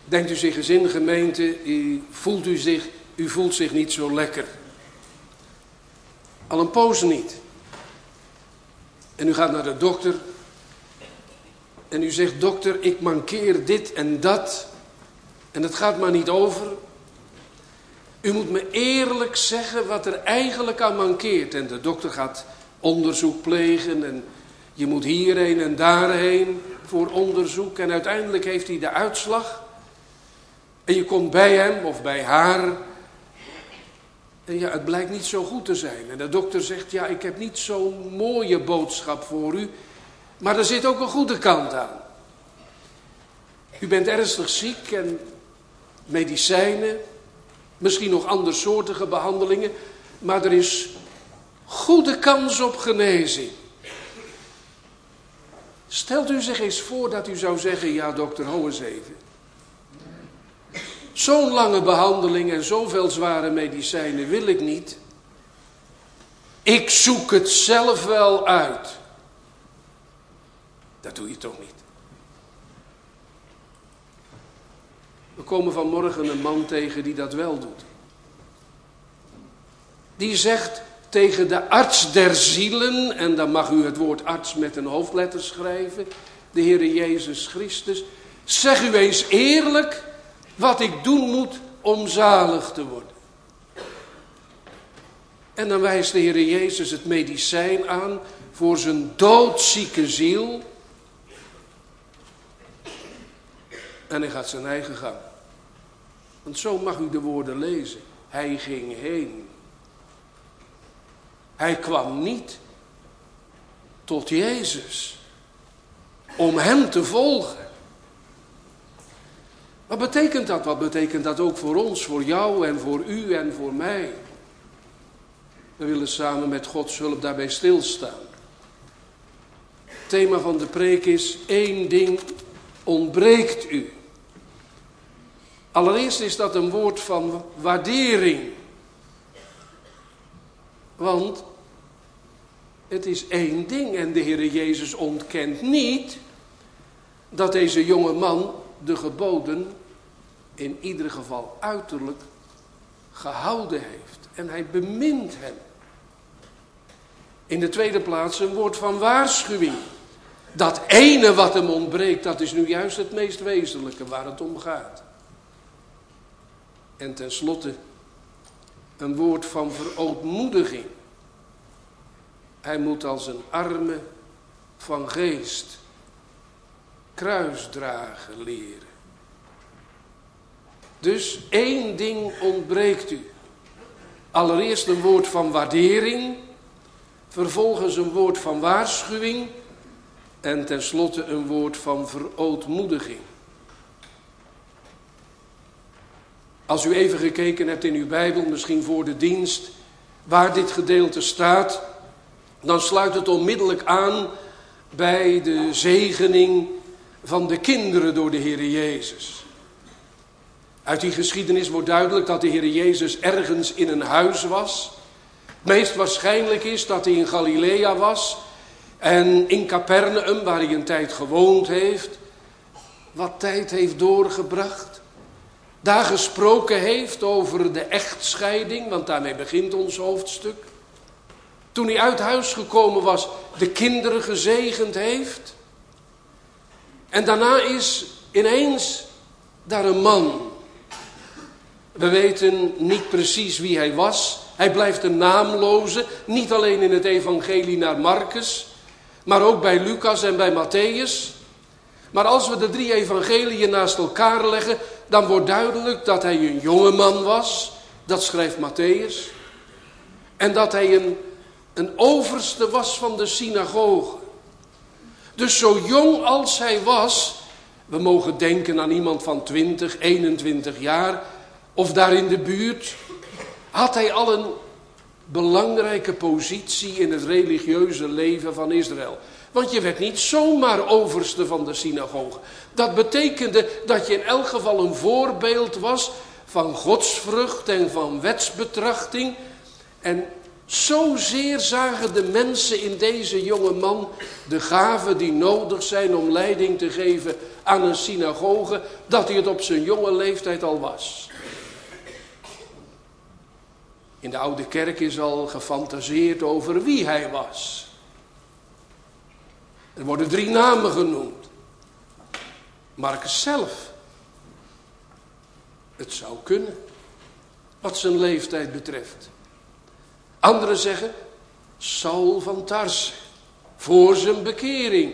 Denkt u zich eens in, gemeente, u voelt zich niet zo lekker. Al een poos niet. En u gaat naar de dokter. En u zegt, dokter, ik mankeer dit en dat. En het gaat maar niet over. U moet me eerlijk zeggen wat er eigenlijk aan mankeert. En de dokter gaat onderzoek plegen. En je moet hierheen en daarheen voor onderzoek. En uiteindelijk heeft hij de uitslag. En je komt bij hem of bij haar. En ja, het blijkt niet zo goed te zijn. En de dokter zegt, ja, ik heb niet zo'n mooie boodschap voor u. Maar er zit ook een goede kant aan. U bent ernstig ziek en medicijnen. Misschien nog andersoortige behandelingen. Maar er is goede kans op genezing. Stelt u zich eens voor dat u zou zeggen, ja dokter, hou eens even. Zo'n lange behandeling en zoveel zware medicijnen wil ik niet. Ik zoek het zelf wel uit. Dat doe je toch niet? We komen vanmorgen een man tegen die dat wel doet. Die zegt tegen de arts der zielen, en dan mag u het woord arts met een hoofdletter schrijven, de Heere Jezus Christus, zeg u eens eerlijk wat ik doen moet om zalig te worden. En dan wijst de Heere Jezus het medicijn aan voor zijn doodzieke ziel. En hij gaat zijn eigen gang. Want zo mag u de woorden lezen. Hij ging heen. Hij kwam niet tot Jezus om hem te volgen. Wat betekent dat? Wat betekent dat ook voor ons, voor jou en voor u en voor mij? We willen samen met Gods hulp daarbij stilstaan. Het thema van de preek is: één ding ontbreekt u. Allereerst is dat een woord van waardering. Want het is één ding en de Heere Jezus ontkent niet dat deze jonge man de geboden in ieder geval uiterlijk gehouden heeft. En hij bemint hem. In de tweede plaats een woord van waarschuwing. Dat ene wat hem ontbreekt, dat is nu juist het meest wezenlijke waar het om gaat. En tenslotte een woord van verootmoediging. Hij moet als een arme van geest kruisdragen leren. Dus één ding ontbreekt u. Allereerst een woord van waardering. Vervolgens een woord van waarschuwing. En tenslotte een woord van verootmoediging. Als u even gekeken hebt in uw Bijbel, misschien voor de dienst, waar dit gedeelte staat, dan sluit het onmiddellijk aan bij de zegening van de kinderen door de Heere Jezus. Uit die geschiedenis wordt duidelijk dat de Heere Jezus ergens in een huis was. Het meest waarschijnlijk is dat hij in Galilea was en in Capernaum, waar hij een tijd gewoond heeft, wat tijd heeft doorgebracht. Daar gesproken heeft over de echtscheiding, want daarmee begint ons hoofdstuk. Toen hij uit huis gekomen was, de kinderen gezegend heeft. En daarna is ineens daar een man. We weten niet precies wie hij was. Hij blijft een naamloze, niet alleen in het evangelie naar Marcus, maar ook bij Lucas en bij Matthäus. Maar als we de 3 evangeliën naast elkaar leggen, dan wordt duidelijk dat hij een jonge man was. Dat schrijft Matthäus. En dat hij een overste was van de synagoge. Dus zo jong als hij was, we mogen denken aan iemand van 20, 21 jaar, of daar in de buurt, had hij al een belangrijke positie in het religieuze leven van Israël. Want je werd niet zomaar overste van de synagoge. Dat betekende dat je in elk geval een voorbeeld was van godsvrucht en van wetsbetrachting. En Zozeer zagen de mensen in deze jonge man de gaven die nodig zijn om leiding te geven aan een synagoge, dat hij het op zijn jonge leeftijd al was. In de oude kerk is al gefantaseerd over wie hij was. Er worden 3 namen genoemd. Marcus zelf. Het zou kunnen, wat zijn leeftijd betreft. Anderen zeggen Saul van Tarse, voor zijn bekering.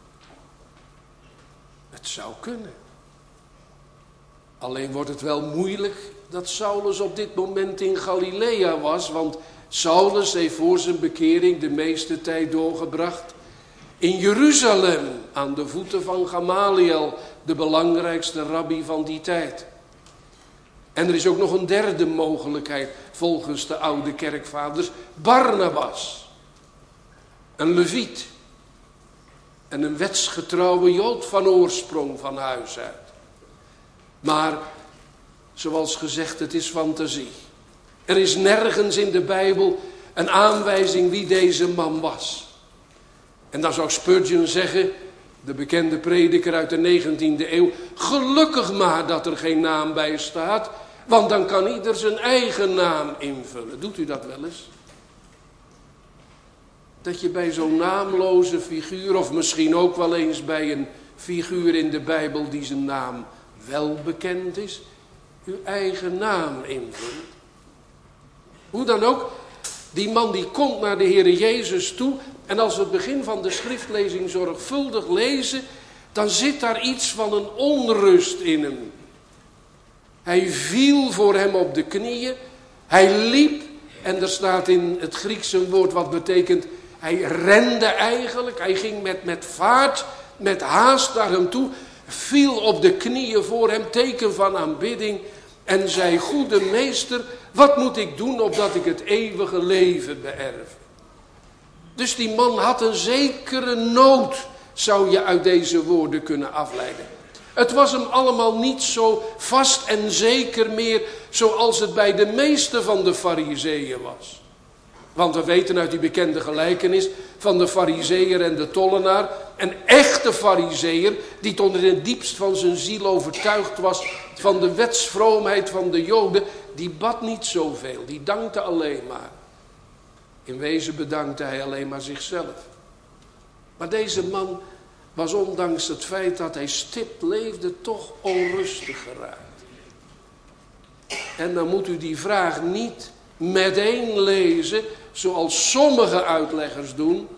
Het zou kunnen. Alleen wordt het wel moeilijk dat Saulus op dit moment in Galilea was, want Saulus heeft voor zijn bekering de meeste tijd doorgebracht in Jeruzalem, aan de voeten van Gamaliel, de belangrijkste rabbi van die tijd. En er is ook nog een derde mogelijkheid volgens de oude kerkvaders, Barnabas, een leviet en een wetsgetrouwe Jood van oorsprong van huis uit. Maar, zoals gezegd, het is fantasie. Er is nergens in de Bijbel een aanwijzing wie deze man was. En dan zou Spurgeon zeggen, de bekende prediker uit de 19e eeuw, gelukkig maar dat er geen naam bij staat, want dan kan ieder zijn eigen naam invullen. Doet u dat wel eens? Dat je bij zo'n naamloze figuur, of misschien ook wel eens bij een figuur in de Bijbel die zijn naam wel bekend is, uw eigen naam invult. Hoe dan ook, die man die komt naar de Heere Jezus toe, en als we het begin van de schriftlezing zorgvuldig lezen, dan zit daar iets van een onrust in hem. Hij viel voor hem op de knieën, hij liep, en er staat in het Grieks een woord wat betekent, hij rende eigenlijk, hij ging met vaart, met haast naar hem toe, viel op de knieën voor hem, teken van aanbidding, en zei, goede meester, wat moet ik doen opdat ik het eeuwige leven beërf? Dus die man had een zekere nood, zou je uit deze woorden kunnen afleiden. Het was hem allemaal niet zo vast en zeker meer zoals het bij de meeste van de Farizeeën was. Want we weten uit die bekende gelijkenis van de Farizeeër en de tollenaar. Een echte Farizeeër die tot in het diepst van zijn ziel overtuigd was van de wetsvroomheid van de Joden. Die bad niet zoveel, die dankte alleen maar. In wezen bedankte hij alleen maar zichzelf. Maar deze man was ondanks het feit dat hij stipt leefde toch onrustig geraakt. En dan moet u die vraag niet meteen lezen zoals sommige uitleggers doen,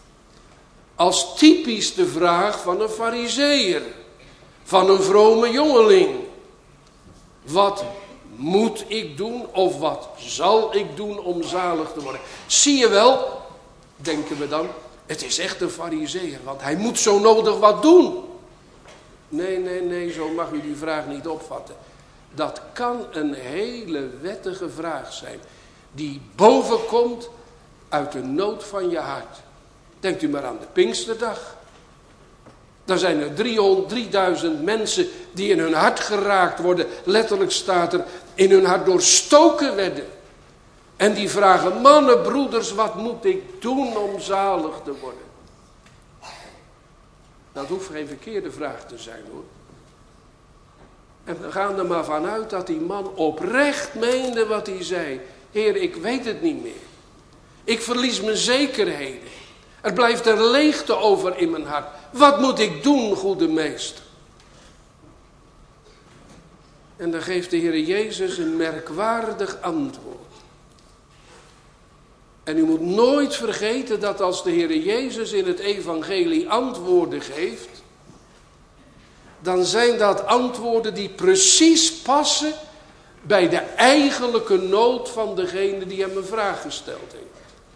als typisch de vraag van een Farizeeër, van een vrome jongeling. Wat moet ik doen of wat zal ik doen om zalig te worden? Zie je wel, denken we dan, het is echt een Farizeeër, want hij moet zo nodig wat doen. Nee, zo mag u die vraag niet opvatten. Dat kan een hele wettige vraag zijn, die bovenkomt uit de nood van je hart. Denkt u maar aan de Pinksterdag. Dan zijn er 3000 mensen die in hun hart geraakt worden. Letterlijk staat er, in hun hart doorstoken werden. En die vragen, mannen, broeders, wat moet ik doen om zalig te worden? Dat hoeft geen verkeerde vraag te zijn, hoor. En we gaan er maar vanuit dat die man oprecht meende wat hij zei. Heer, ik weet het niet meer. Ik verlies mijn zekerheden. Er blijft een leegte over in mijn hart. Wat moet ik doen, goede meester? En dan geeft de Heer Jezus een merkwaardig antwoord. En u moet nooit vergeten dat als de Heer Jezus in het evangelie antwoorden geeft, dan zijn dat antwoorden die precies passen bij de eigenlijke nood van degene die hem een vraag gesteld heeft.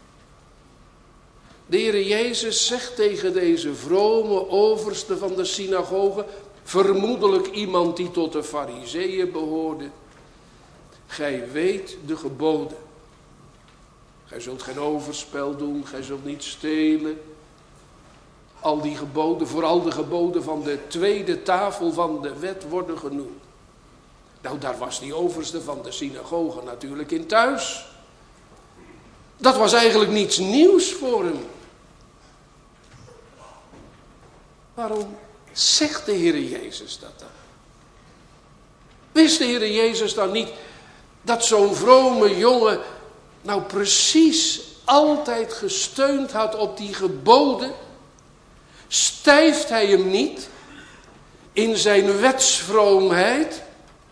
De Heer Jezus zegt tegen deze vrome overste van de synagoge, vermoedelijk iemand die tot de Farizeeën behoorde, gij weet de geboden. Gij zult geen overspel doen, gij zult niet stelen. Al die geboden, vooral de geboden van de tweede tafel van de wet worden genoemd. Nou, daar was die overste van de synagoge natuurlijk in thuis. Dat was eigenlijk niets nieuws voor hem. Waarom zegt de Heer Jezus dat dan? Wist de Heer Jezus dan niet dat zo'n vrome jongen nou precies altijd gesteund had op die geboden? Stijft hij hem niet in zijn wetsvroomheid?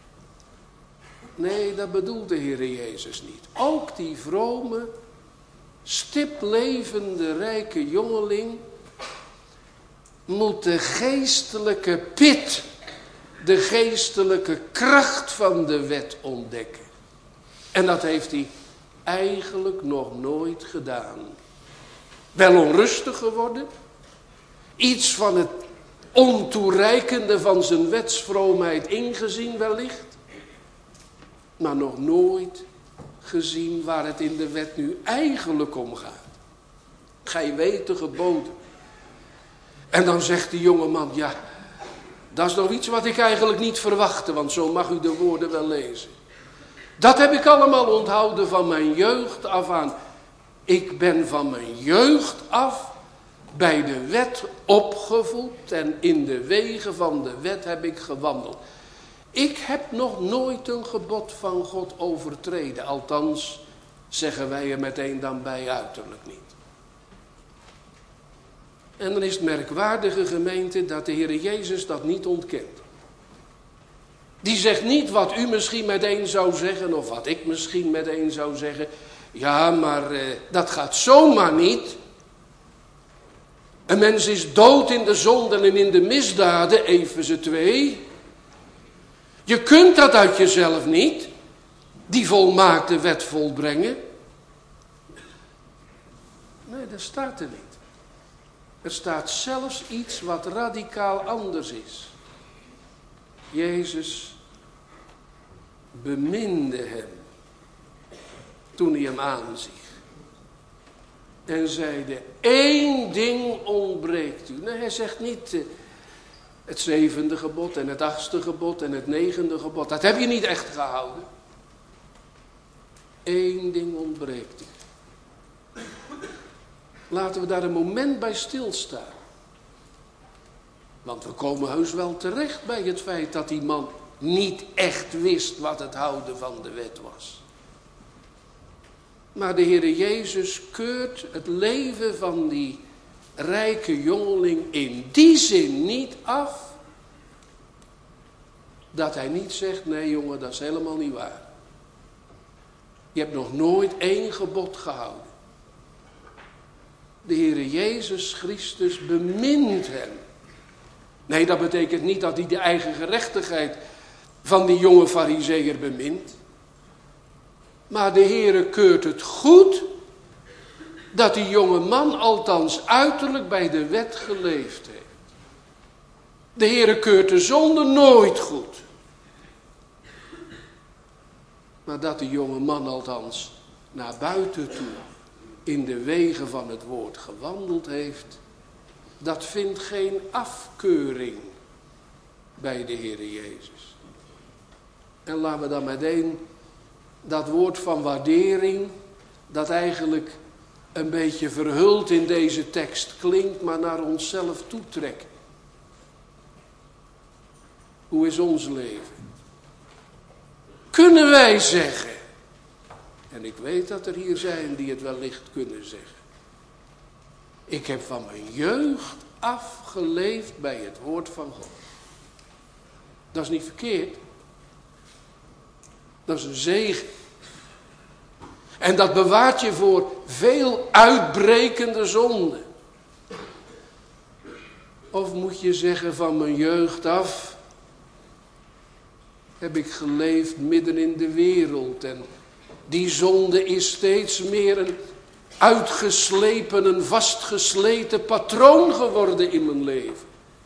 Nee, dat bedoelt de Heer Jezus niet. Ook die vrome, stiplevende, rijke jongeling moet de geestelijke pit, de geestelijke kracht van de wet ontdekken. En dat heeft hij eigenlijk nog nooit gedaan. Wel onrustig geworden, iets van het ontoereikende van zijn wetsvroomheid ingezien wellicht, maar nog nooit gezien waar het in de wet nu eigenlijk om gaat. Gij weet de geboden. En dan zegt die jongeman, ja, dat is nog iets wat ik eigenlijk niet verwachtte, want zo mag u de woorden wel lezen. Dat heb ik allemaal onthouden van mijn jeugd af aan. Ik ben van mijn jeugd af bij de wet opgevoed en in de wegen van de wet heb ik gewandeld. Ik heb nog nooit een gebod van God overtreden. Althans, zeggen wij er meteen dan bij, uiterlijk niet. En dan is het merkwaardige, gemeente, dat de Heer Jezus dat niet ontkent. Die zegt niet wat u misschien meteen zou zeggen, of wat ik misschien meteen zou zeggen. Ja, maar dat gaat zomaar niet. Een mens is dood in de zonden en in de misdaden, Efeze 2. Je kunt dat uit jezelf niet, die volmaakte wet volbrengen. Nee, dat staat er niet. Er staat zelfs iets wat radicaal anders is. Jezus beminde hem toen hij hem aanziet. En zeide, 1 ding ontbreekt u. Nee, hij zegt niet het 7e gebod en het 8e gebod en het 9e gebod. Dat heb je niet echt gehouden. 1 ding ontbreekt u. Laten we daar een moment bij stilstaan. Want we komen heus wel terecht bij het feit dat die man niet echt wist wat het houden van de wet was. Maar de Heer Jezus keurt het leven van die rijke jongeling in die zin niet af, dat hij niet zegt, nee jongen, dat is helemaal niet waar. Je hebt nog nooit 1 gebod gehouden. De Heer Jezus Christus bemint hem. Nee, dat betekent niet dat hij de eigen gerechtigheid van die jonge farizeeër bemint. Maar de Heere keurt het goed dat die jonge man althans uiterlijk bij de wet geleefd heeft. De Heere keurt de zonde nooit goed. Maar dat die jonge man althans naar buiten toe in de wegen van het woord gewandeld heeft, dat vindt geen afkeuring bij de Heere Jezus. En laten we dan meteen dat woord van waardering, dat eigenlijk een beetje verhuld in deze tekst klinkt, maar naar onszelf toetrekken. Hoe is ons leven? Kunnen wij zeggen, en ik weet dat er hier zijn die het wellicht kunnen zeggen, ik heb van mijn jeugd af geleefd bij het woord van God. Dat is niet verkeerd. Dat is een zegen. En dat bewaart je voor veel uitbrekende zonden. Of moet je zeggen, van mijn jeugd af heb ik geleefd midden in de wereld. En die zonde is steeds meer een uitgeslepen, een vastgesleten patroon geworden in mijn leven.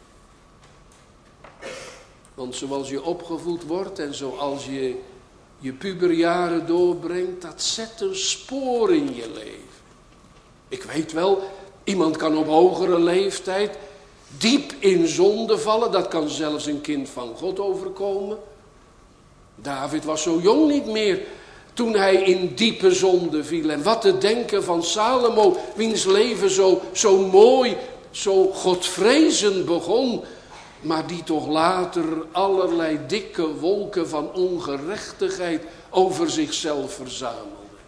Want zoals je opgevoed wordt en zoals je puberjaren doorbrengt, dat zet een spoor in je leven. Ik weet wel, iemand kan op hogere leeftijd diep in zonde vallen. Dat kan zelfs een kind van God overkomen. David was zo jong niet meer toen hij in diepe zonde viel. En wat te denken van Salomo, wiens leven zo mooi, zo godvrezend begon, maar die toch later allerlei dikke wolken van ongerechtigheid over zichzelf verzamelde.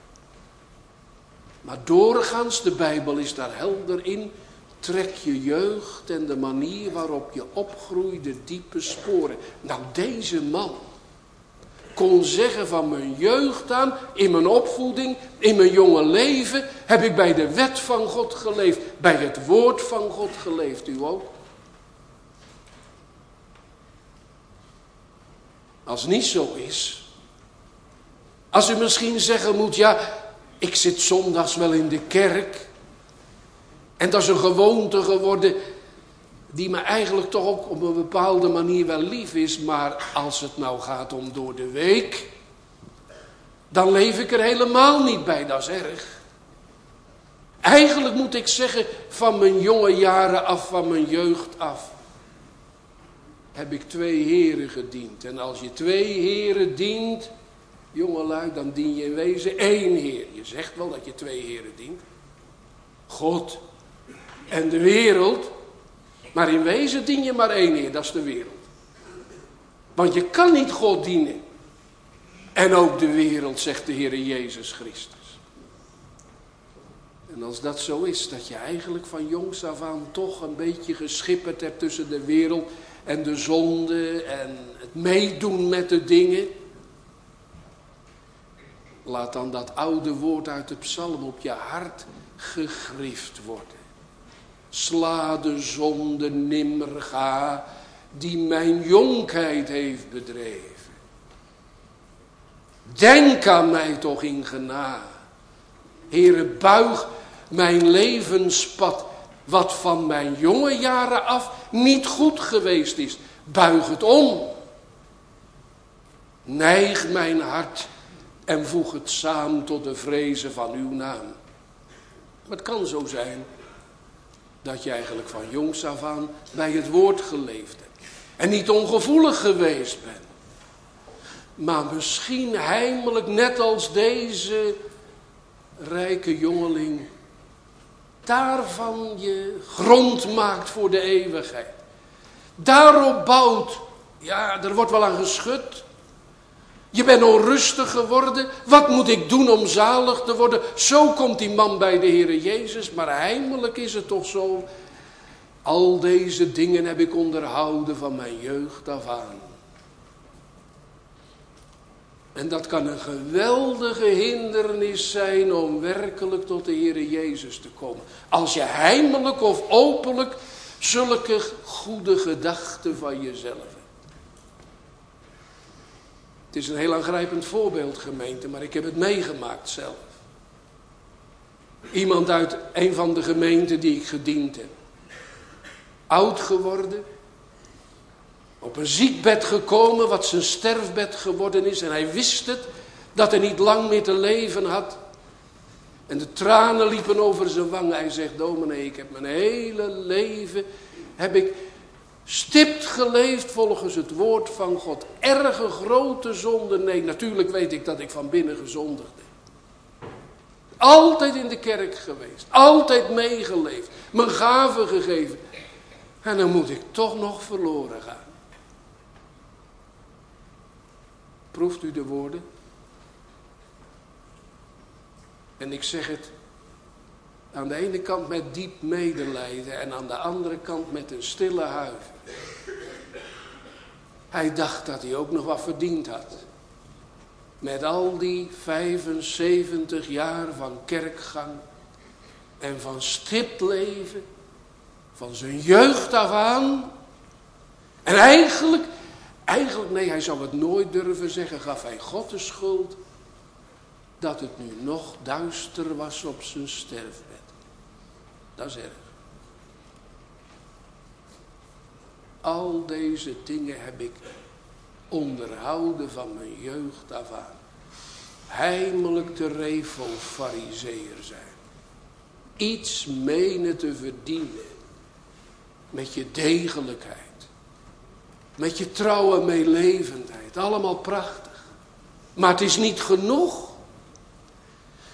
Maar doorgaans, de Bijbel is daar helder in, trek je jeugd en de manier waarop je opgroeide diepe sporen. Nou, deze man kon zeggen van mijn jeugd aan, in mijn opvoeding, in mijn jonge leven, heb ik bij de wet van God geleefd, bij het woord van God geleefd. U ook? Als het niet zo is, als u misschien zeggen moet, ja, ik zit zondags wel in de kerk en dat is een gewoonte geworden die me eigenlijk toch ook op een bepaalde manier wel lief is, maar als het nou gaat om door de week, dan leef ik er helemaal niet bij, dat is erg. Eigenlijk moet ik zeggen, van mijn jonge jaren af, van mijn jeugd af, heb ik 2 heren gediend. En als je 2 heren dient, jongelui, dan dien je in wezen 1 heer. Je zegt wel dat je 2 heren dient. God en de wereld. Maar in wezen dien je maar 1 heer, dat is de wereld. Want je kan niet God dienen. En ook de wereld, zegt de Heer Jezus Christus. En als dat zo is, dat je eigenlijk van jongs af aan toch een beetje geschipperd hebt tussen de wereld en de zonde en het meedoen met de dingen. Laat dan dat oude woord uit de psalm op je hart gegrift worden. Sla de zonde nimmer ga, die mijn jonkheid heeft bedreven. Denk aan mij toch in genade. Heere, buig mijn levenspad, wat van mijn jonge jaren af niet goed geweest is. Buig het om. Neig mijn hart en voeg het samen tot de vrezen van uw naam. Maar het kan zo zijn dat je eigenlijk van jongs af aan bij het woord geleefd hebt. En niet ongevoelig geweest bent. Maar misschien heimelijk, net als deze rijke jongeling, daarvan je grond maakt voor de eeuwigheid. Daarop bouwt, ja, er wordt wel aan geschud. Je bent onrustig geworden. Wat moet ik doen om zalig te worden? Zo komt die man bij de Heere Jezus. Maar heimelijk is het toch zo. Al deze dingen heb ik onderhouden van mijn jeugd af aan. En dat kan een geweldige hindernis zijn om werkelijk tot de Heere Jezus te komen. Als je heimelijk of openlijk zulke goede gedachten van jezelf hebt. Het is een heel aangrijpend voorbeeld, gemeente, maar ik heb het meegemaakt zelf. Iemand uit een van de gemeenten die ik gediend heb. Oud geworden. Op een ziekbed gekomen, wat zijn sterfbed geworden is. En hij wist het, dat hij niet lang meer te leven had. En de tranen liepen over zijn wangen. Hij zegt, dominee, ik heb mijn hele leven, heb ik stipt geleefd volgens het woord van God. Erge grote zonde, nee, natuurlijk weet ik dat ik van binnen gezondigd heb. Altijd in de kerk geweest, altijd meegeleefd, mijn gaven gegeven. En dan moet ik toch nog verloren gaan. Proeft u de woorden? En ik zeg het aan de ene kant met diep medelijden en aan de andere kant met een stille huiver. Hij dacht dat hij ook nog wat verdiend had. Met al die 75 jaar van kerkgang en van stipt leven, van zijn jeugd af aan. En eigenlijk, nee, hij zou het nooit durven zeggen, gaf hij God de schuld dat het nu nog duister was op zijn sterfbed. Dat is erg. Al deze dingen heb ik onderhouden van mijn jeugd af aan. Heimelijk de refo-farizeeër zijn. Iets menen te verdienen. Met je degelijkheid. Met je trouwe meelevendheid. Allemaal prachtig. Maar het is niet genoeg.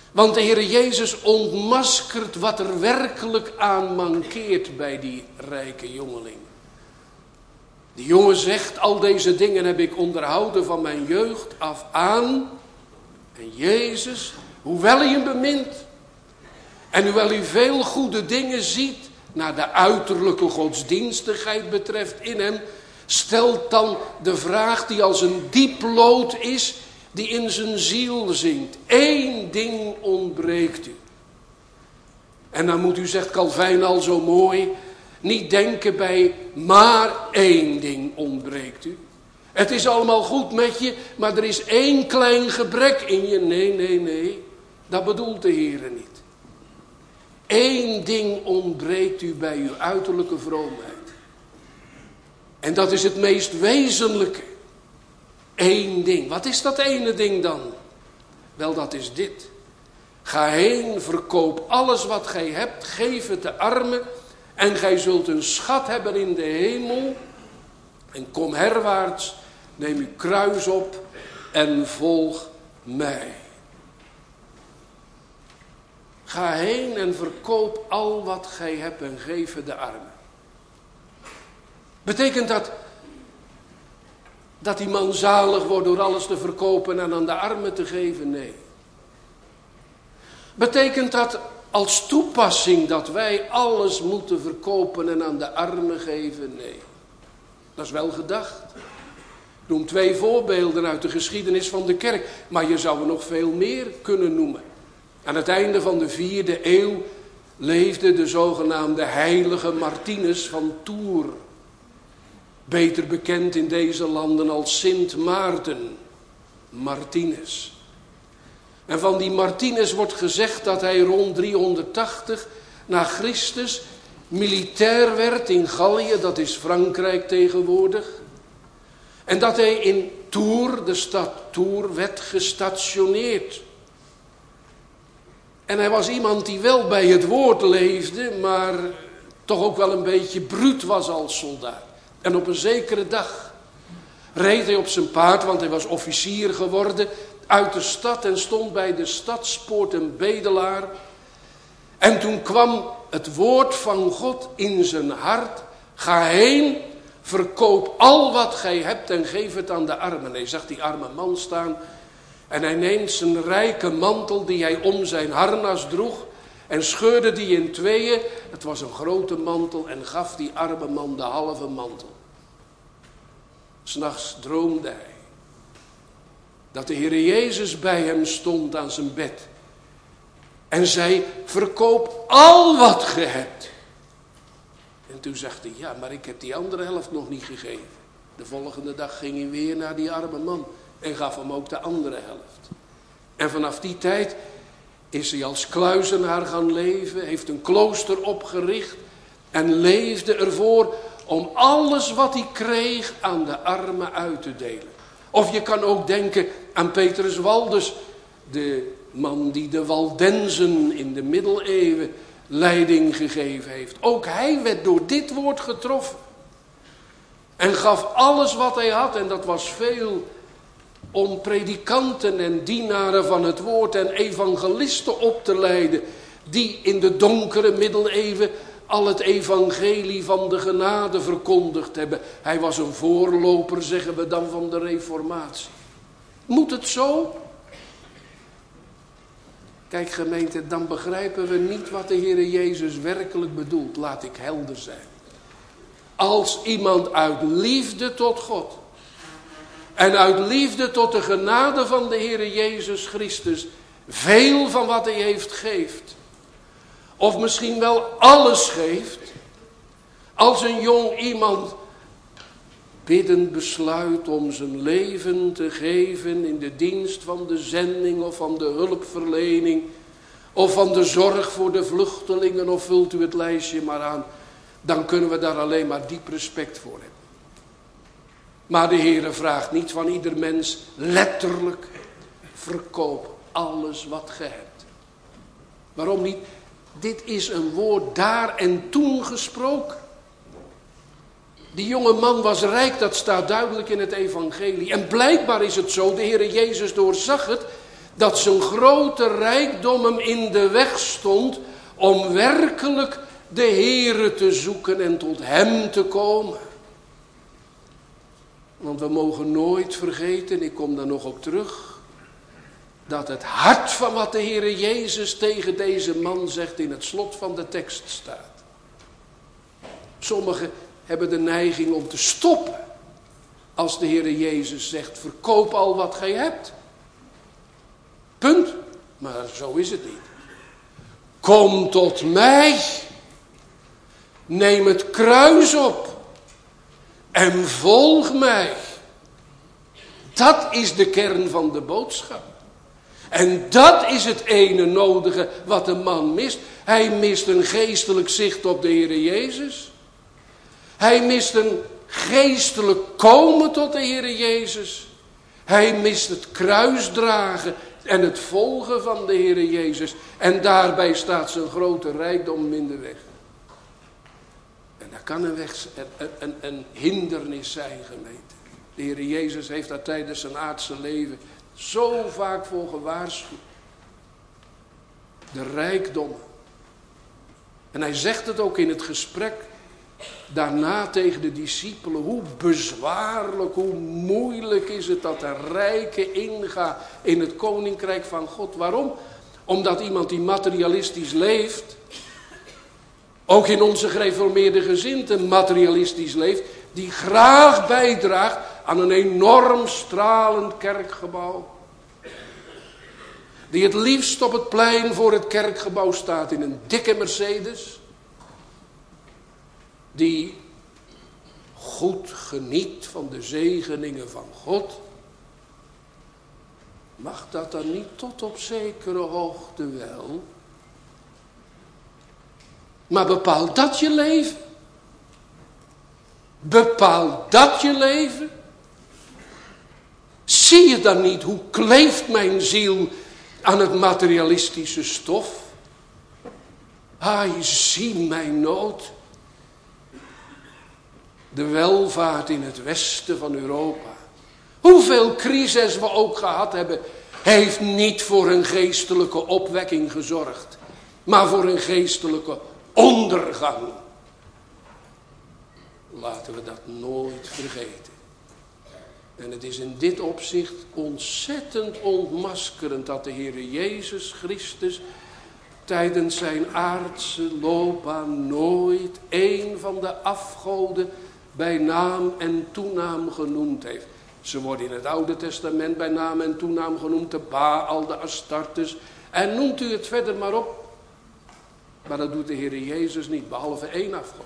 Want de Heer Jezus ontmaskert wat er werkelijk aan mankeert bij die rijke jongeling. Die jongen zegt, al deze dingen heb ik onderhouden van mijn jeugd af aan. En Jezus, hoewel hij hem bemint en hoewel hij veel goede dingen ziet, naar de uiterlijke godsdienstigheid betreft in hem, stelt dan de vraag die als een diep lood is, die in zijn ziel zingt. Eén ding ontbreekt u. En dan moet u, zegt Calvijn al zo mooi, niet denken bij maar één ding ontbreekt u. Het is allemaal goed met je, maar er is één klein gebrek in je. Nee, dat bedoelt de Heer niet. Eén ding ontbreekt u bij uw uiterlijke vroomheid. En dat is het meest wezenlijke. Eén ding. Wat is dat ene ding dan? Wel, dat is dit. Ga heen, verkoop alles wat gij hebt, geef het de armen en gij zult een schat hebben in de hemel. En kom herwaarts, neem uw kruis op en volg mij. Ga heen en verkoop al wat gij hebt en geef het de armen. Betekent dat die man zalig wordt door alles te verkopen en aan de armen te geven? Nee. Betekent dat als toepassing dat wij alles moeten verkopen en aan de armen geven? Nee. Dat is wel gedacht. Ik noem 2 voorbeelden uit de geschiedenis van de kerk, maar je zou er nog veel meer kunnen noemen. Aan het einde van de 4e eeuw leefde de zogenaamde heilige Martinus van Tours. Beter bekend in deze landen als Sint Maarten, Martinus. En van die Martinus wordt gezegd dat hij rond 380 na Christus militair werd in Gallië, dat is Frankrijk tegenwoordig. En dat hij in Tours, de stad Tours, werd gestationeerd. En hij was iemand die wel bij het woord leefde, maar toch ook wel een beetje bruut was als soldaat. En op een zekere dag reed hij op zijn paard, want hij was officier geworden, uit de stad en stond bij de stadspoort een bedelaar. En toen kwam het woord van God in zijn hart. Ga heen, verkoop al wat gij hebt en geef het aan de armen. Hij zag die arme man staan en hij neemt zijn rijke mantel die hij om zijn harnas droeg en scheurde die in tweeën. Het was een grote mantel en gaf die arme man de halve mantel. 'S Nachts droomde hij dat de Heer Jezus bij hem stond aan zijn bed en zei, verkoop al wat ge hebt. En toen zegt hij, ja, maar ik heb die andere helft nog niet gegeven. De volgende dag ging hij weer naar die arme man en gaf hem ook de andere helft. En vanaf die tijd is hij als kluizenaar gaan leven, heeft een klooster opgericht en leefde ervoor om alles wat hij kreeg aan de armen uit te delen. Of je kan ook denken aan Petrus Waldus, de man die de Waldenzen in de middeleeuwen leiding gegeven heeft. Ook hij werd door dit woord getroffen. En gaf alles wat hij had, en dat was veel, om predikanten en dienaren van het woord en evangelisten op te leiden, die in de donkere middeleeuwen al het evangelie van de genade verkondigd hebben. Hij was een voorloper, zeggen we dan, van de reformatie. Moet het zo? Kijk gemeente, dan begrijpen we niet wat de Heer Jezus werkelijk bedoelt. Laat ik helder zijn. Als iemand uit liefde tot God en uit liefde tot de genade van de Heer Jezus Christus veel van wat hij heeft geeft, of misschien wel alles geeft, als een jong iemand biddend besluit om zijn leven te geven in de dienst van de zending of van de hulpverlening of van de zorg voor de vluchtelingen, of vult u het lijstje maar aan, dan kunnen we daar alleen maar diep respect voor hebben. Maar de Heere vraagt niet van ieder mens letterlijk, verkoop alles wat ge hebt. Waarom niet? Dit is een woord daar en toen gesproken. Die jonge man was rijk, dat staat duidelijk in het evangelie. En blijkbaar is het zo, de Heere Jezus doorzag het, Dat zijn grote rijkdom hem in de weg stond om werkelijk de Heere te zoeken en tot hem te komen. Want we mogen nooit vergeten, ik kom daar nog op terug, dat het hart van wat de Heere Jezus tegen deze man zegt in het slot van de tekst staat. Sommigen hebben de neiging om te stoppen als de Heere Jezus zegt, verkoop al wat gij hebt. Punt. Maar zo is het niet. Kom tot mij. Neem het kruis op. En volg mij. Dat is de kern van de boodschap. En dat is het ene nodige wat een man mist. Hij mist een geestelijk zicht op de Heere Jezus. Hij mist een geestelijk komen tot de Heere Jezus. Hij mist het kruis dragen en het volgen van de Heere Jezus. En daarbij staat zijn grote rijkdom in de weg. En dat kan een hindernis zijn, gemeente. De Heere Jezus heeft daar tijdens zijn aardse leven zo vaak voor gewaarschuwd. De rijkdommen. En hij zegt het ook in het gesprek daarna tegen de discipelen. Hoe bezwaarlijk, hoe moeilijk is het dat de rijke ingaat in het koninkrijk van God. Waarom? Omdat iemand die materialistisch leeft, ook in onze gereformeerde gezindte materialistisch leeft, die graag bijdraagt aan een enorm stralend kerkgebouw. Die het liefst op het plein voor het kerkgebouw staat in een dikke Mercedes. Die goed geniet van de zegeningen van God. Mag dat dan niet tot op zekere hoogte wel? Maar bepaalt dat je leven? Bepaalt dat je leven? Zie je dan niet hoe kleeft mijn ziel aan het materialistische stof? Zie mijn nood. De welvaart in het westen van Europa. Hoeveel crisis we ook gehad hebben, heeft niet voor een geestelijke opwekking gezorgd, maar voor een geestelijke ondergang. Laten we dat nooit vergeten. En het is in dit opzicht ontzettend ontmaskerend dat de Heere Jezus Christus tijdens zijn aardse loopbaan nooit één van de afgoden bij naam en toenaam genoemd heeft. Ze worden in het Oude Testament bij naam en toenaam genoemd, de Baal, de Astartes. En noemt u het verder maar op. Maar dat doet de Heere Jezus niet, behalve één afgod.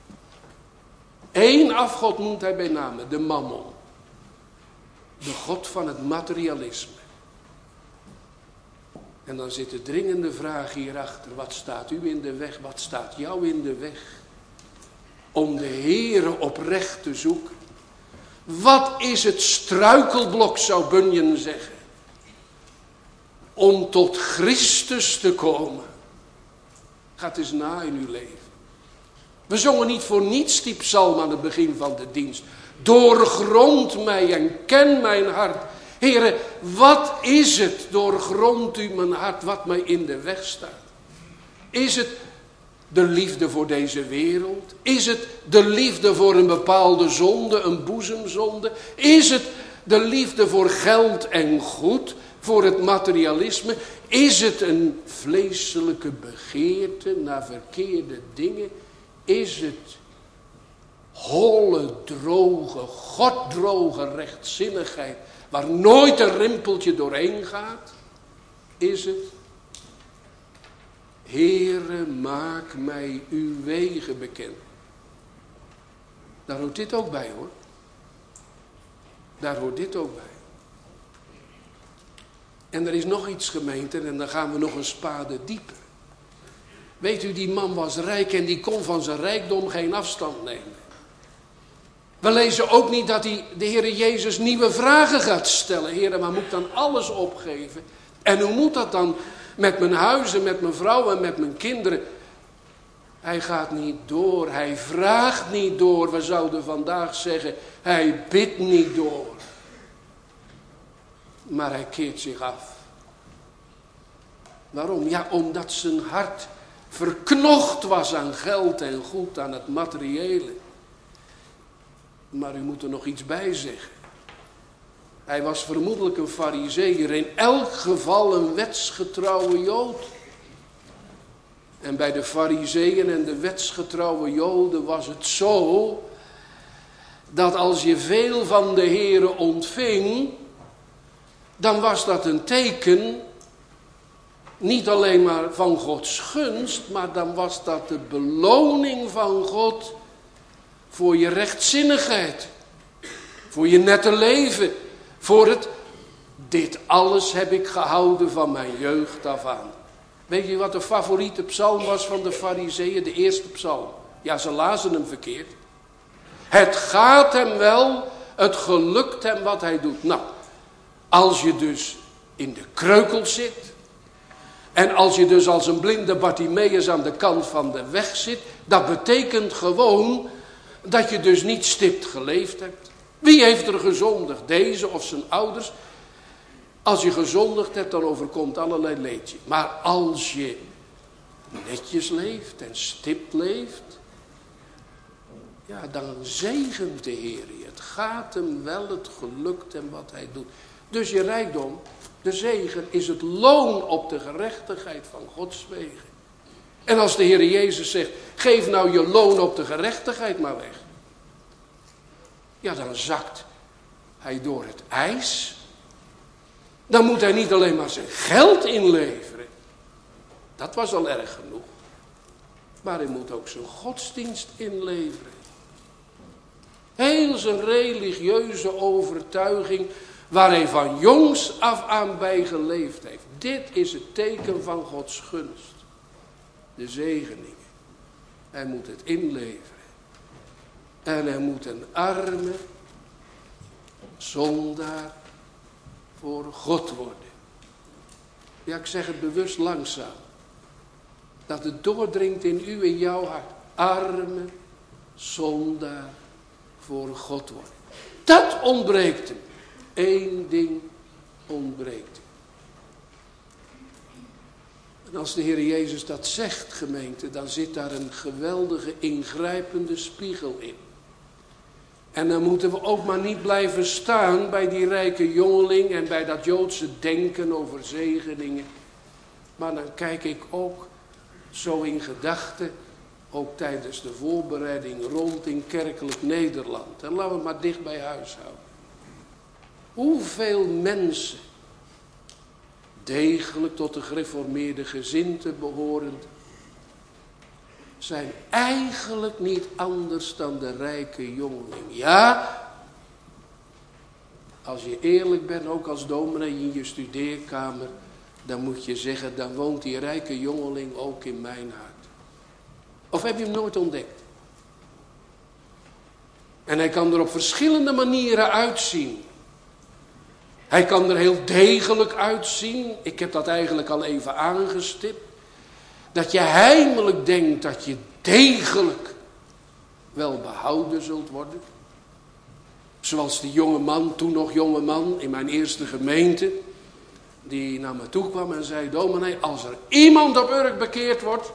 Eén afgod noemt hij bij naam, de Mammon. De god van het materialisme. En dan zit de dringende vraag hierachter. Wat staat u in de weg? Wat staat jou in de weg? Om de Heere oprecht te zoeken. Wat is het struikelblok, zou Bunyan zeggen. Om tot Christus te komen. Ga het eens na in uw leven. We zongen niet voor niets die psalm aan het begin van de dienst. Doorgrond mij en ken mijn hart. Heere, wat is het, doorgrond u mijn hart, wat mij in de weg staat? Is het de liefde voor deze wereld? Is het de liefde voor een bepaalde zonde, een boezemzonde? Is het de liefde voor geld en goed, voor het materialisme? Is het een vleeselijke begeerte naar verkeerde dingen? Is het holle, droge, goddroge rechtzinnigheid, waar nooit een rimpeltje doorheen gaat? Is het? Heere, maak mij uw wegen bekend. Daar hoort dit ook bij, hoor. Daar hoort dit ook bij. En er is nog iets, gemeente, en dan gaan we nog een spade dieper. Weet u, die man was rijk en die kon van zijn rijkdom geen afstand nemen. We lezen ook niet dat hij de Heere Jezus nieuwe vragen gaat stellen. Heere, maar moet ik dan alles opgeven? En hoe moet dat dan met mijn huis en met mijn vrouw en met mijn kinderen? Hij gaat niet door, hij vraagt niet door. We zouden vandaag zeggen, hij bidt niet door. Maar hij keert zich af. Waarom? Ja, omdat zijn hart verknocht was aan geld en goed, aan het materiële. Maar u moet er nog iets bij zeggen. Hij was vermoedelijk een Farizeeër, in elk geval een wetsgetrouwe Jood. En bij de Farizeeën en de wetsgetrouwe Joden was het zo, dat als je veel van de Heere ontving, dan was dat een teken, niet alleen maar van Gods gunst, maar dan was dat de beloning van God voor je rechtzinnigheid, voor je nette leven, voor het, dit alles heb ik gehouden van mijn jeugd af aan. Weet je wat de favoriete psalm was van de Farizeeën? De eerste psalm. Ja, ze lazen hem verkeerd. Het gaat hem wel, het gelukt hem wat hij doet. Nou, als je dus in de kreukels zit, en als je dus als een blinde Bartimeus aan de kant van de weg zit, dat betekent gewoon dat je dus niet stipt geleefd hebt. Wie heeft er gezondigd? Deze of zijn ouders? Als je gezondigd hebt, dan overkomt allerlei leedje. Maar als je netjes leeft en stipt leeft, ja, dan zegent de Heer je. Het gaat hem wel, het gelukt hem wat hij doet. Dus je rijkdom, de zegen, is het loon op de gerechtigheid van Gods wegen. En als de Heer Jezus zegt, geef nou je loon op de gerechtigheid maar weg. Ja, dan zakt hij door het ijs. Dan moet hij niet alleen maar zijn geld inleveren. Dat was al erg genoeg. Maar hij moet ook zijn godsdienst inleveren. Heel zijn religieuze overtuiging, waar hij van jongs af aan bij geleefd heeft. Dit is het teken van Gods gunst. De zegeningen. Hij moet het inleveren. En hij moet een arme zondaar voor God worden. Ja, ik zeg het bewust langzaam. Dat het doordringt in u en jouw hart. Arme zondaar voor God worden. Dat ontbreekt hem. Eén ding ontbreekt hem. En als de Heer Jezus dat zegt, gemeente, dan zit daar een geweldige ingrijpende spiegel in. En dan moeten we ook maar niet blijven staan bij die rijke jongeling en bij dat Joodse denken over zegeningen. Maar dan kijk ik ook zo in gedachten, ook tijdens de voorbereiding rond in kerkelijk Nederland. En laten we het maar dicht bij huis houden. Hoeveel mensen, degelijk tot de gereformeerde gezindte behorend, zijn eigenlijk niet anders dan de rijke jongeling. Ja, als je eerlijk bent, ook als dominee in je studeerkamer, dan moet je zeggen, dan woont die rijke jongeling ook in mijn hart. Of heb je hem nooit ontdekt? En hij kan er op verschillende manieren uitzien. Hij kan er heel degelijk uitzien. Ik heb dat eigenlijk al even aangestipt. Dat je heimelijk denkt dat je degelijk wel behouden zult worden. Zoals die jonge man, toen nog jonge man in mijn eerste gemeente, die naar me toe kwam en zei, dominee, als er iemand op Urk bekeerd wordt,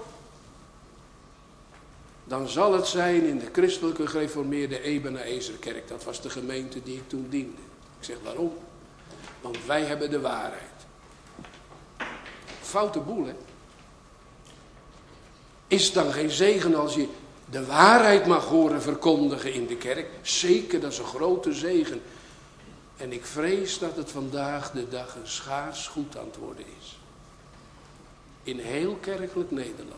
dan zal het zijn in de christelijke gereformeerde Ebeneezerkerk. Dat was de gemeente die ik toen diende. Ik zeg, waarom? Want wij hebben de waarheid. Foute boel, hè? Is dan geen zegen als je de waarheid mag horen verkondigen in de kerk? Zeker, dat is een grote zegen. En ik vrees dat het vandaag de dag een schaars goed aan het worden is. In heel kerkelijk Nederland.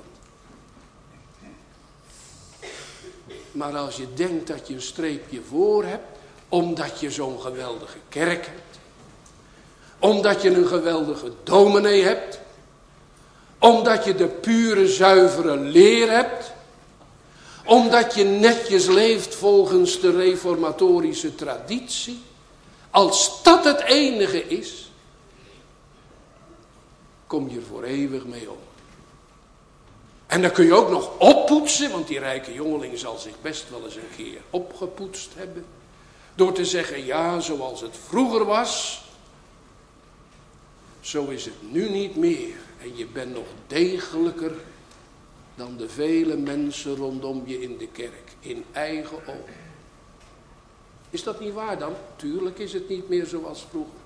Maar als je denkt dat je een streepje voor hebt, omdat je zo'n geweldige kerk hebt, omdat je een geweldige dominee hebt, omdat je de pure, zuivere leer hebt, omdat je netjes leeft volgens de reformatorische traditie, als dat het enige is, kom je er voor eeuwig mee om. En dan kun je ook nog oppoetsen, want die rijke jongeling zal zich best wel eens een keer opgepoetst hebben. Door te zeggen, ja, zoals het vroeger was, Zo is het nu niet meer. En je bent nog degelijker dan de vele mensen rondom je in de kerk. In eigen ogen. Is dat niet waar dan? Tuurlijk is het niet meer zoals vroeger.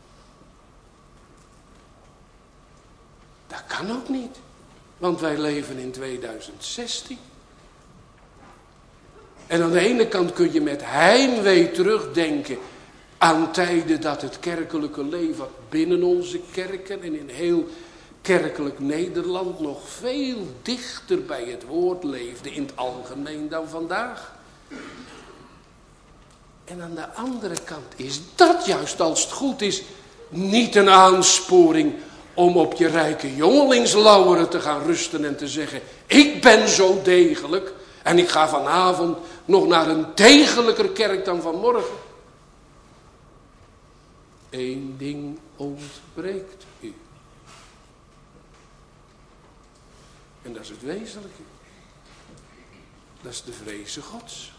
Dat kan ook niet. Want wij leven in 2016. En aan de ene kant kun je met heimwee terugdenken aan tijden dat het kerkelijke leven binnen onze kerken en in heel kerkelijk Nederland nog veel dichter bij het woord leefde in het algemeen dan vandaag. En aan de andere kant is dat juist, als het goed is, niet een aansporing om op je rijke jongelingslauweren te gaan rusten en te zeggen, ik ben zo degelijk en ik ga vanavond nog naar een degelijker kerk dan vanmorgen. Eén ding ontbreekt u. En dat is het wezenlijke. Dat is de vreze Gods.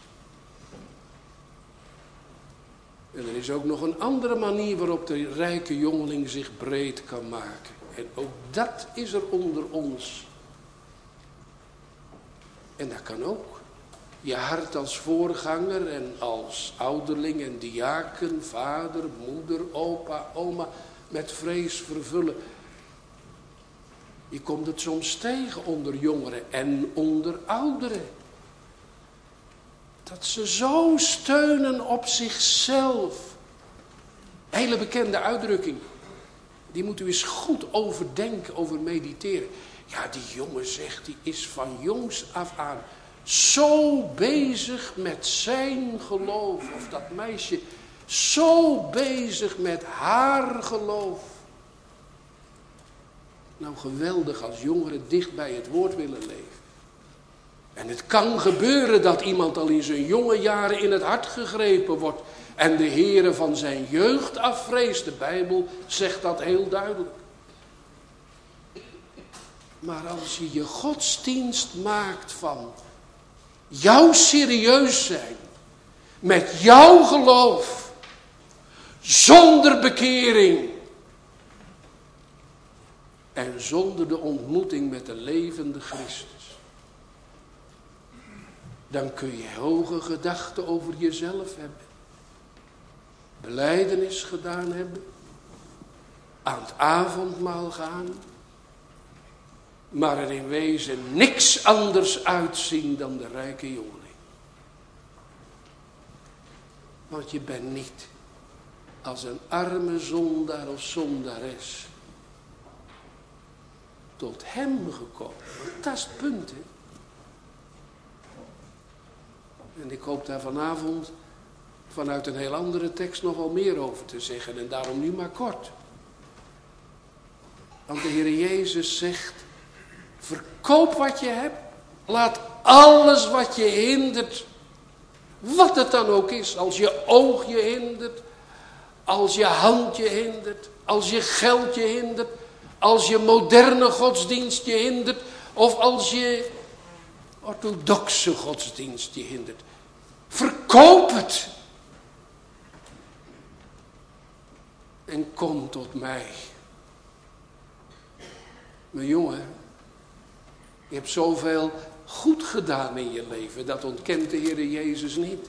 En er is ook nog een andere manier waarop de rijke jongeling zich breed kan maken. En ook dat is er onder ons. En dat kan ook. Je hart als voorganger en als ouderling en diaken, vader, moeder, opa, oma, met vrees vervullen. Je komt het soms tegen onder jongeren en onder ouderen. Dat ze zo steunen op zichzelf. Hele bekende uitdrukking. Die moet u eens goed overdenken, over mediteren. Ja, die jongen zegt, die is van jongs af aan zo bezig met zijn geloof. Of dat meisje zo bezig met haar geloof. Nou, geweldig als jongeren dicht bij het woord willen leven. En het kan gebeuren dat iemand al in zijn jonge jaren in het hart gegrepen wordt. En de Heere van zijn jeugd afvreest. De Bijbel zegt dat heel duidelijk. Maar als je je godsdienst maakt van jouw serieus zijn. Met jouw geloof. Zonder bekering. En zonder de ontmoeting met de levende Christus. Dan kun je hoge gedachten over jezelf hebben. Belijdenis gedaan hebben. Aan het avondmaal gaan. Maar er in wezen niks anders uitzien dan de rijke jongeling. Want je bent niet als een arme zondaar of zondares tot hem gekomen. Dat is het punt, hè. En ik hoop daar vanavond vanuit een heel andere tekst nog wel meer over te zeggen. En daarom nu maar kort. Want de Heer Jezus zegt, verkoop wat je hebt. Laat alles wat je hindert, wat het dan ook is. Als je oog je hindert, als je hand je hindert, als je geld je hindert, als je moderne godsdienst je hindert, of als je orthodoxe godsdienst je hindert. Verkoop het. En kom tot mij. Mijn jongen, je hebt zoveel goed gedaan in je leven. Dat ontkent de Heer Jezus niet.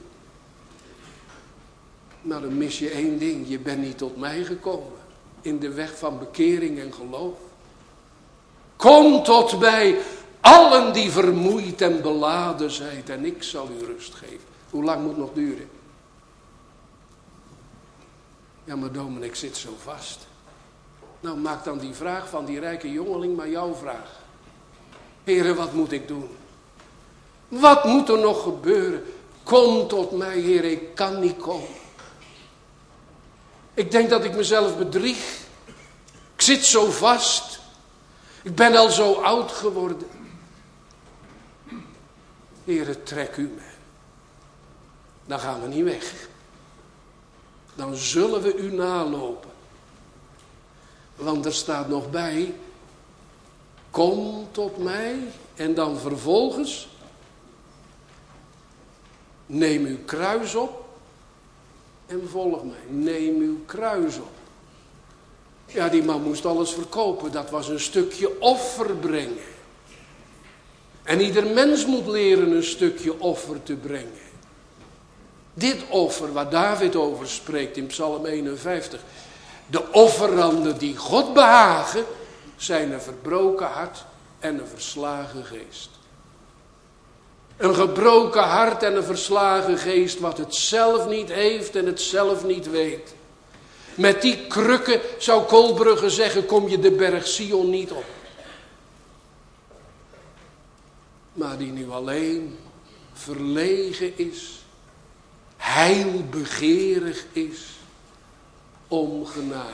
Maar dan mis je één ding. Je bent niet tot mij gekomen. In de weg van bekering en geloof. Kom tot mij. Allen die vermoeid en beladen zijn. En ik zal u rust geven. Hoe lang moet het nog duren? Ja, maar dominee, ik zit zo vast. Nou, maak dan die vraag van die rijke jongeling maar jouw vraag. Heere, wat moet ik doen? Wat moet er nog gebeuren? Kom tot mij, Heer, ik kan niet komen. Ik denk dat ik mezelf bedrieg. Ik zit zo vast. Ik ben al zo oud geworden. Heere, trek u me. Dan gaan we niet weg. Dan zullen we u nalopen. Want er staat nog bij, kom tot mij en dan vervolgens, neem uw kruis op en volg mij. Neem uw kruis op. Ja, die man moest alles verkopen. Dat was een stukje offer brengen. En ieder mens moet leren een stukje offer te brengen. Dit offer waar David over spreekt in Psalm 51. De offeranden die God behagen, zijn een verbroken hart en een verslagen geest. Een gebroken hart en een verslagen geest wat het zelf niet heeft en het zelf niet weet. Met die krukken, zou Kolbrugge zeggen, kom je de berg Sion niet op. Maar die nu alleen verlegen is, heilbegeerig is om genade.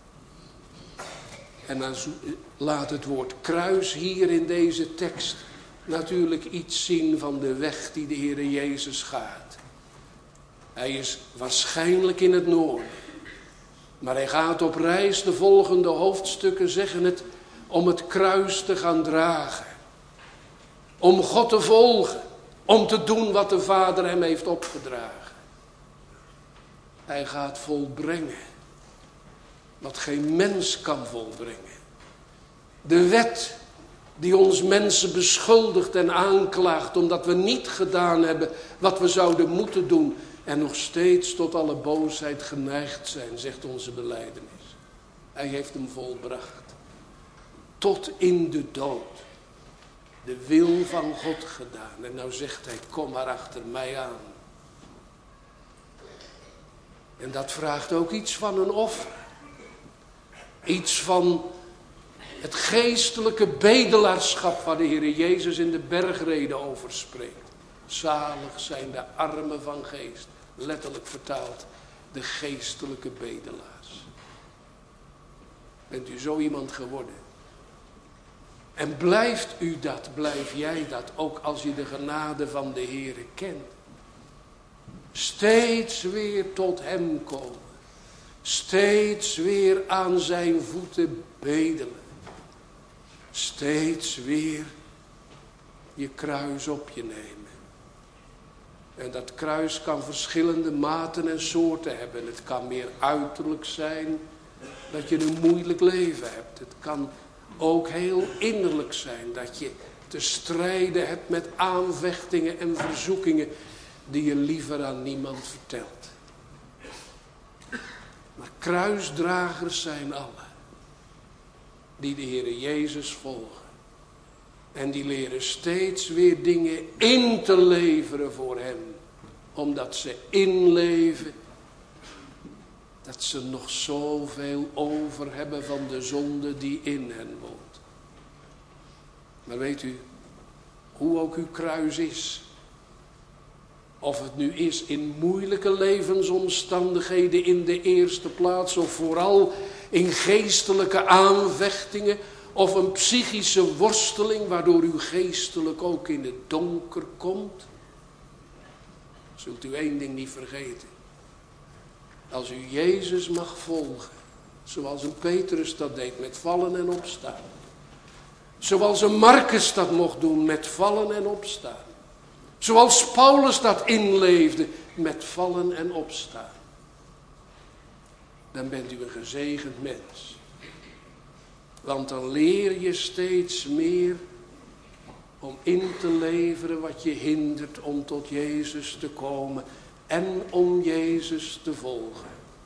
En dan laat het woord kruis hier in deze tekst natuurlijk iets zien van de weg die de Heer Jezus gaat. Hij is waarschijnlijk in het noorden. Maar hij gaat op reis, de volgende hoofdstukken zeggen het, om het kruis te gaan dragen. Om God te volgen. Om te doen wat de Vader hem heeft opgedragen. Hij gaat volbrengen wat geen mens kan volbrengen. De wet die ons mensen beschuldigt en aanklaagt omdat we niet gedaan hebben wat we zouden moeten doen. En nog steeds tot alle boosheid geneigd zijn, zegt onze belijdenis. Hij heeft hem volbracht. Tot in de dood. De wil van God gedaan. En nou zegt hij, kom maar achter mij aan. En dat vraagt ook iets van een offer. Iets van het geestelijke bedelaarschap waar de Heer Jezus in de bergrede over spreekt. Zalig zijn de armen van geest. Letterlijk vertaald, de geestelijke bedelaars. Bent u zo iemand geworden? En blijft u dat, blijf jij dat, ook als je de genade van de Heer kent. Steeds weer tot hem komen. Steeds weer aan zijn voeten bedelen. Steeds weer je kruis op je nemen. En dat kruis kan verschillende maten en soorten hebben. Het kan meer uiterlijk zijn dat je een moeilijk leven hebt. Het kan ook heel innerlijk zijn dat je te strijden hebt met aanvechtingen en verzoekingen die je liever aan niemand vertelt. Maar kruisdragers zijn allen die de Heere Jezus volgen. En die leren steeds weer dingen in te leveren voor hem. Omdat ze inleven dat ze nog zoveel over hebben van de zonde die in hen woont. Maar weet u, hoe ook uw kruis is. Of het nu is in moeilijke levensomstandigheden in de eerste plaats. Of vooral in geestelijke aanvechtingen. Of een psychische worsteling waardoor u geestelijk ook in het donker komt. Zult u één ding niet vergeten. Als u Jezus mag volgen. Zoals een Petrus dat deed met vallen en opstaan. Zoals een Marcus dat mocht doen met vallen en opstaan. Zoals Paulus dat inleefde met vallen en opstaan. Dan bent u een gezegend mens. Want dan leer je steeds meer om in te leveren wat je hindert om tot Jezus te komen. En om Jezus te volgen.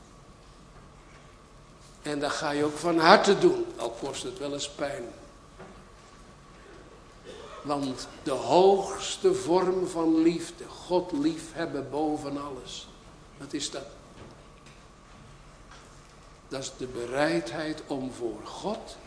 En dat ga je ook van harte doen, al kost het wel eens pijn. Want de hoogste vorm van liefde, God liefhebben boven alles. Wat is dat? Dat is de bereidheid om voor God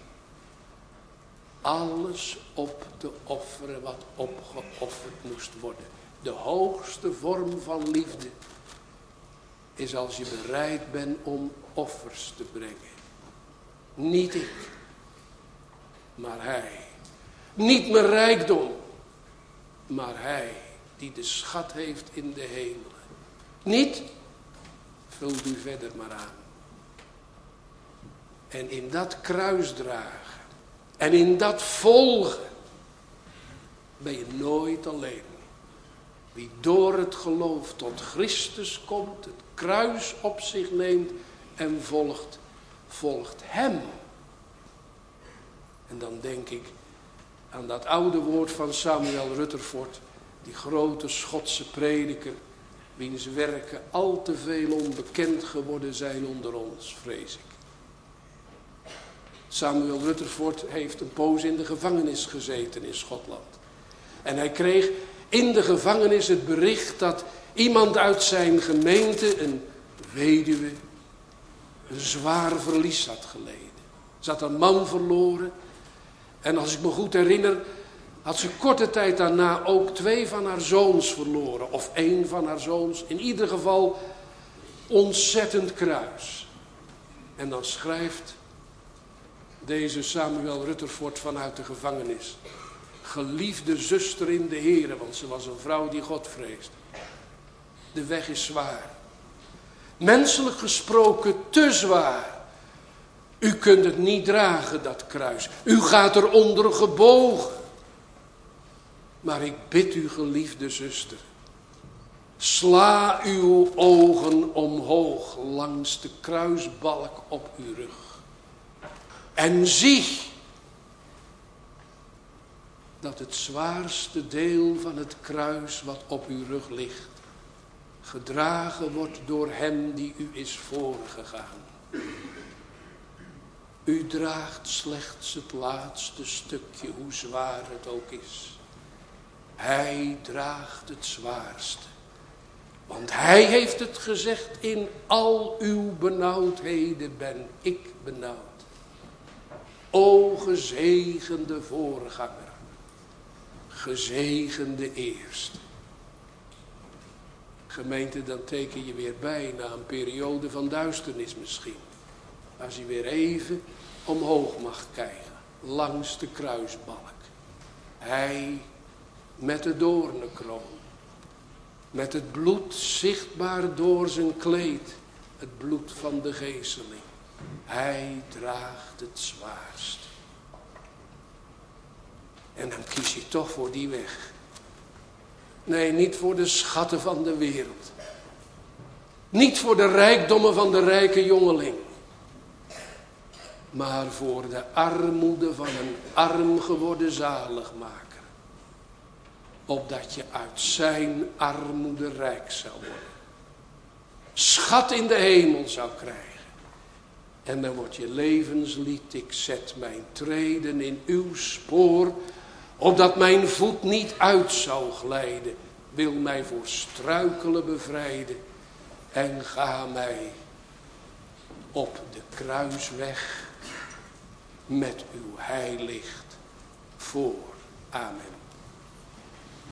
alles op te offeren wat opgeofferd moest worden. De hoogste vorm van liefde is als je bereid bent om offers te brengen. Niet ik, maar hij. Niet mijn rijkdom, maar hij die de schat heeft in de hemelen. Niet, vult u verder maar aan. En in dat kruis dragen en in dat volgen ben je nooit alleen. Wie door het geloof tot Christus komt, het kruis op zich neemt en volgt, volgt hem. En dan denk ik aan dat oude woord van Samuel Rutherford, die grote Schotse prediker, wiens werken al te veel onbekend geworden zijn onder ons, vrees ik. Samuel Rutherford heeft een poos in de gevangenis gezeten in Schotland. En hij kreeg in de gevangenis het bericht dat iemand uit zijn gemeente, een weduwe, een zwaar verlies had geleden. Ze had een man verloren. En als ik me goed herinner, had ze korte tijd daarna ook 2 van haar zoons verloren. Of 1 van haar zoons. In ieder geval ontzettend kruis. En dan schrijft deze Samuel Rutherford vanuit de gevangenis: geliefde zuster in de Here, want ze was een vrouw die God vreesde. De weg is zwaar. Menselijk gesproken te zwaar. U kunt het niet dragen, dat kruis. U gaat eronder gebogen. Maar ik bid u, geliefde zuster, sla uw ogen omhoog langs de kruisbalk op uw rug. En zie dat het zwaarste deel van het kruis wat op uw rug ligt, gedragen wordt door hem die u is voorgegaan. U draagt slechts het laatste stukje, hoe zwaar het ook is. Hij draagt het zwaarste. Want hij heeft het gezegd: in al uw benauwdheden ben ik benauwd. O gezegende voorganger, gezegende eerste. Gemeente, dan teken je weer bij na een periode van duisternis misschien. Als je weer even omhoog mag kijken, langs de kruisbalk. Hij met de doornenkroon, met het bloed zichtbaar door zijn kleed, het bloed van de geeseling. Hij draagt het zwaarst. En dan kies je toch voor die weg. Nee, niet voor de schatten van de wereld. Niet voor de rijkdommen van de rijke jongeling. Maar voor de armoede van een arm geworden zaligmaker. Opdat je uit zijn armoede rijk zou worden. Schat in de hemel zou krijgen. En dan wordt je levenslied: ik zet mijn treden in uw spoor, opdat mijn voet niet uit zou glijden. Wil mij voor struikelen bevrijden. En ga mij op de kruisweg met uw heilicht voor. Amen.